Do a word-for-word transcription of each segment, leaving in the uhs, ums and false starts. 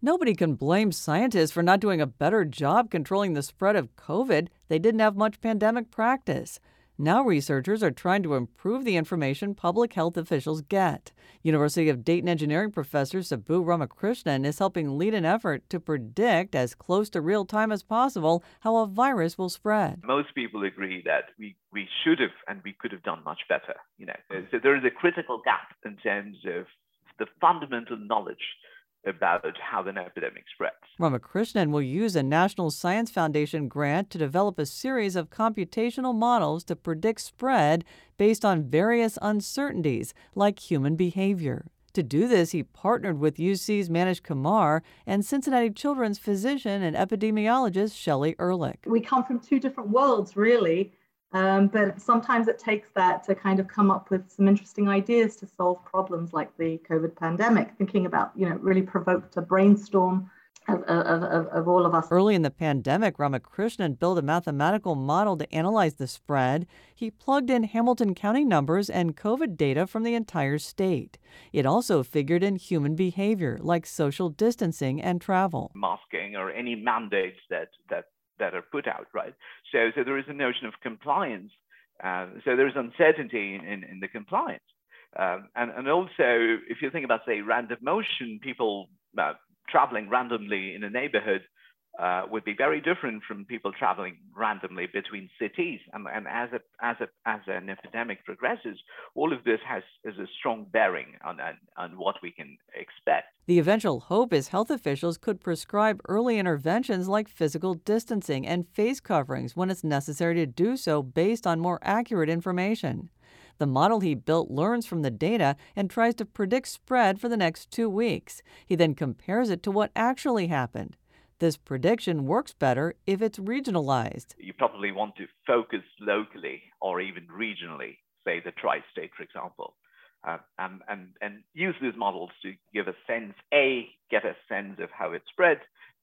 Nobody can blame scientists for not doing a better job controlling the spread of COVID. They didn't have much pandemic practice. Now researchers are trying to improve the information public health officials get. University of Dayton engineering professor Subbu Ramakrishnan is helping lead an effort to predict, as close to real time as possible, how a virus will spread. Most people agree that we, we should have and we could have done much better. You know, so there is a critical gap in terms of the fundamental knowledge about how an epidemic spreads. Ramakrishnan will use a National Science Foundation grant to develop a series of computational models to predict spread based on various uncertainties, like human behavior. To do this, he partnered with U C's Manish Kumar and Cincinnati Children's physician and epidemiologist Shelley Ehrlich. We come from two different worlds, really. Um, but sometimes it takes that to kind of come up with some interesting ideas to solve problems like the COVID pandemic. Thinking about, you know, really provoked a brainstorm of, of, of, of all of us. Early in the pandemic, Ramakrishnan built a mathematical model to analyze the spread. He plugged in Hamilton County numbers and COVID data from the entire state. It also figured in human behavior, like social distancing and travel. Masking or any mandates that, that that are put out, right? So, so there is a notion of compliance. Uh, so there is uncertainty in, in, in the compliance. Um, and, and also, if you think about, say, random motion, people uh, traveling randomly in a neighborhood uh, would be very different from people traveling randomly between cities. And, and as, a, as, a, as an epidemic progresses, all of this has, has a strong bearing on, on, on what we can expect. The eventual hope is health officials could prescribe early interventions like physical distancing and face coverings when it's necessary to do so based on more accurate information. The model he built learns from the data and tries to predict spread for the next two weeks. He then compares it to what actually happened. This prediction works better if it's regionalized. You probably want to focus locally or even regionally, say the tri-state, for example. Uh, and, and, and use these models to give a sense, A, get a sense of how it spreads,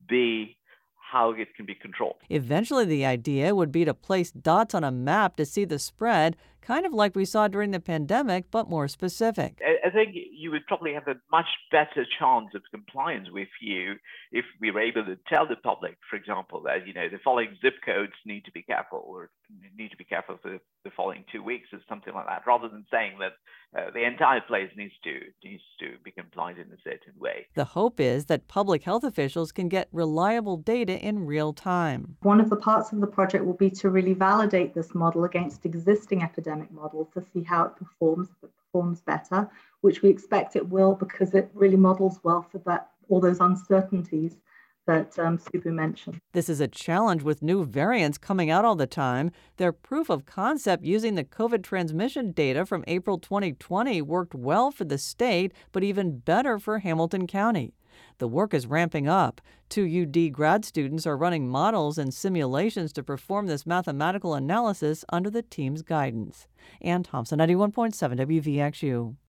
B, how it can be controlled. Eventually, the idea would be to place dots on a map to see the spread, kind of like we saw during the pandemic, but more specific. I, I think you would probably have a much better chance of compliance with you if we were able to tell the public, for example, that, you know, the following zip codes need to be careful or need to be careful for the following two weeks or something like that, rather than saying that uh, the entire place needs to needs to be compliant in a certain way. The hope is that public health officials can get reliable data in real time. One of the parts of the project will be to really validate this model against existing epidemic models to see how it performs, if it performs better, which we expect it will because it really models well for that all those uncertainties that um, Subbu mentioned. This is a challenge with new variants coming out all the time. Their proof of concept using the COVID transmission data from April twenty twenty worked well for the state, but even better for Hamilton County. The work is ramping up. Two U D grad students are running models and simulations to perform this mathematical analysis under the team's guidance. Ann Thompson, ninety-one point seven W V X U.